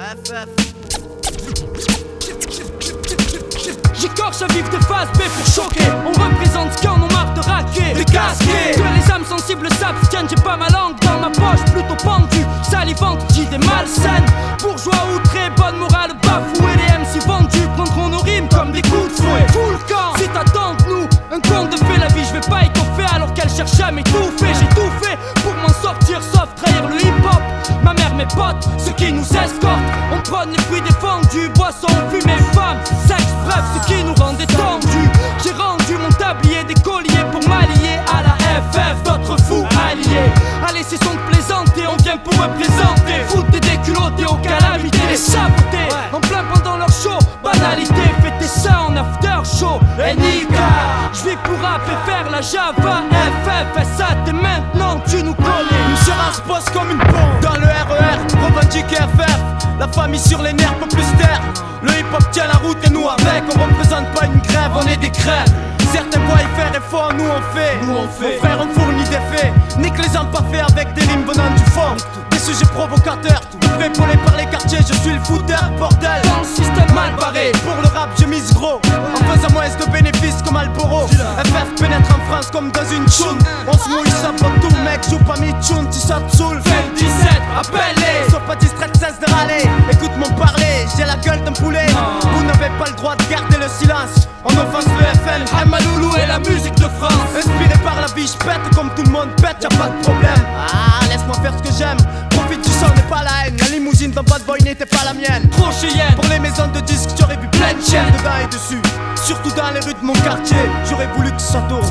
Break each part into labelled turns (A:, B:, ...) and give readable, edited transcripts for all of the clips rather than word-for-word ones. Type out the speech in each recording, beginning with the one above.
A: J'écorche à vif de phase B pour choquer. On représente ce qu'on a marre de raquer, de casquer. Que les âmes sensibles s'abstiennent. J'ai pas ma langue dans ma poche, plutôt pendue, salivante, d'idées malsaines. Bourgeois outré, bonne morale bafouée. Les MC vendus prendront nos rimes comme des coups de fouet. Full le camp, si t'attends de nous un conte de fait, la vie je vais pas étoffer alors qu'elle cherche à m'étouffer. J'ai tout fait pour m'en sortir sauf trahir le hip-hop. Ma mère, mes potes, ceux qui nous escortent. On prône les fruits défendus, boissons, fumée, femmes, sexe, bref, ce qui nous rend détendus. J'ai rendu mon tablier des colliers pour m'allier à la FF, d'autres fous alliés. Allez, c'est son de plaisanter, on vient pour représenter. Foutre des culottés aux calamités, les saboter. En plein pendant leur show, banalité, fêter ça en after show. Et Nika, j'vis pour rap et faire la Java. FF, SAT et maintenant tu nous connais.
B: Une sera se pose comme une bombe dans le RER, revendique FF. La famille sur les nerfs peut plus se taire. Le hip-hop tient la route et nous avec. On représente pas une grève, on est des crèves. Certains voient y faire effort, nous on fait. Mon frère on fournit des faits. Nique les gens pas faits avec des rimes venant du fond. Des sujets provocateurs, prêt pour les par les quartiers. Je suis le fouteur, bordel.
A: Dans le système
B: mal barré, pour le rap je mise gros. En faisant moins de bénéfices comme Alporo. FF pénètre en France comme dans une tchoune. On se mouille, ça pour tout mec, joue pas mi-tchoune. Si ça te saoule,
A: fais le 17, appelle-les.
B: sois pas distrait, cesse de râler. Écoute mon parler, j'ai la gueule d'un poulet. Vous n'avez pas le droit de garder le silence. On offense le FN,
A: Amaloulou et la musique de France.
B: inspiré par la vie, je pète comme tout le monde pète, y'a pas de problème. Ah, laisse-moi faire ce que j'aime. Profite du sang, n'est pas la haine. La limousine d'un bad boy n'était pas la mienne.
A: Trop cheyenne.
B: Pour les maisons de disques, j'aurais vu plein de chaînes dedans et dessus. Surtout dans les rues de mon quartier, j'aurais voulu que ça tourne.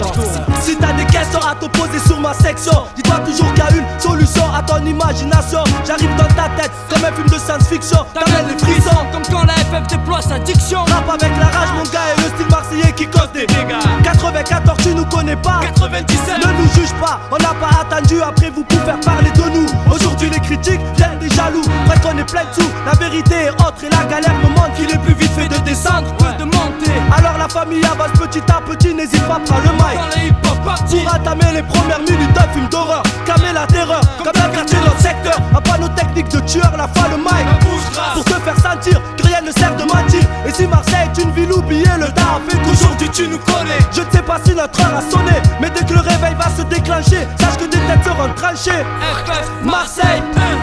C: Si t'as des questions à te poser sur ma section, dis-toi toujours qu'il y a une solution à ton imagination. J'arrive dans ta tête comme un film de science-fiction. T'amènes les frissons
A: Comme quand la FF déploie sa diction.
C: Rap avec la rage mon gars et le style marseillais qui cause des dégâts. 94 tu nous connais pas,
A: 97
C: ne nous juge pas. On n'a pas attendu après vous pour faire parler de nous. Aujourd'hui les critiques viennent des jaloux. Vrai qu'on est plein de sous, la vérité est autre et la galère me montre qu'il est plus vite fait de descendre
A: que de monter.
C: Alors la famille avance petit à petit, n'hésite pas, prends le mic.
A: Dans le hip-hop parti.
C: Pour entamer les premières minutes d'un film d'horreur, calmer la terreur, comme dans le quartier de notre secteur. A pas nos techniques de tueur, la foi le mic. Pour te faire sentir que rien ne sert de mentir. Et si Marseille est une ville oubliée, le temps a fait qu'aujourd'hui tu nous connais. Je ne sais pas si notre heure a sonné, mais dès que le réveil va se déclencher, sache que des têtes seront tranchées.
A: FF
C: Marseille,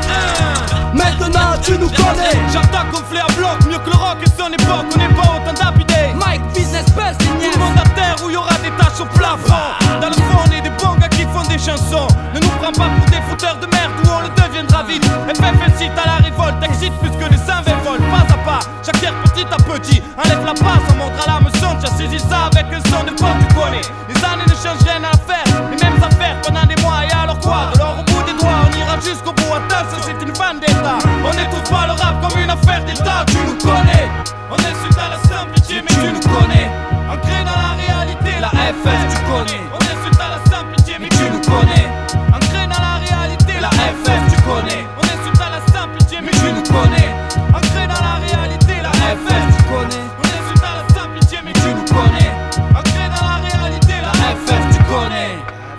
C: maintenant tu nous connais.
B: J'entends gonfler à bloc, mieux que le rock et son époque, on n'est pas autant d'apidés.
A: Mike, business buzz, les
B: Tout
A: niaises.
B: le monde à terre où il y aura des taches au plafond. Dans le fond, on est des bons gars qui font des chansons. Ne nous prends pas pour des fouteurs de merde ou on le deviendra vite. FF incite à la révolte, excite plus que les 120 volts. Pas à pas, chaque terre petit à petit. Enlève la passe, on montre à l'hameçon. Tu as saisi ça avec un son de pop, tu connais. Les années ne changent rien à faire, les mêmes affaires pendant des mois. Et alors quoi? De l'or au bout des doigts, on ira jusqu'au bout. Attends, ça c'est une vendetta. On n'étouffe pas le rap comme une affaire d'état. Tu nous connais, on insulte à la simplicité, mais tu nous connais. Ancré dans la réalité, la FF, tu connais. On insulte à la simplicité, mais tu nous connais. Ancré dans la réalité, la FF, tu connais. On insulte à la simplicité, mais tu nous connais. Ancré dans la réalité, la FF, tu connais. On insulte à la simplicité, mais tu nous connais. Ancré dans la réalité, la FF, tu connais.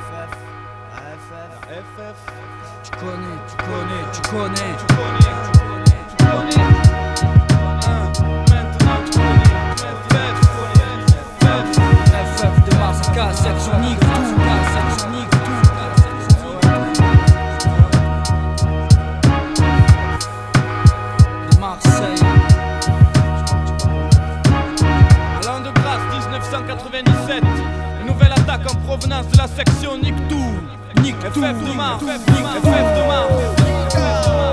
A: Tu connais, tu connais, tu connais.
B: Tu connais, tu connais, tu connais. Maintenant tu connais.
A: FF de Mars, section nique tout. Section nique tout. De Marseille.
B: À l'an de grâce 1997, une nouvelle attaque en provenance de la section Nique tout.
A: Nique tout.
B: FF de Mars, FF de Mars.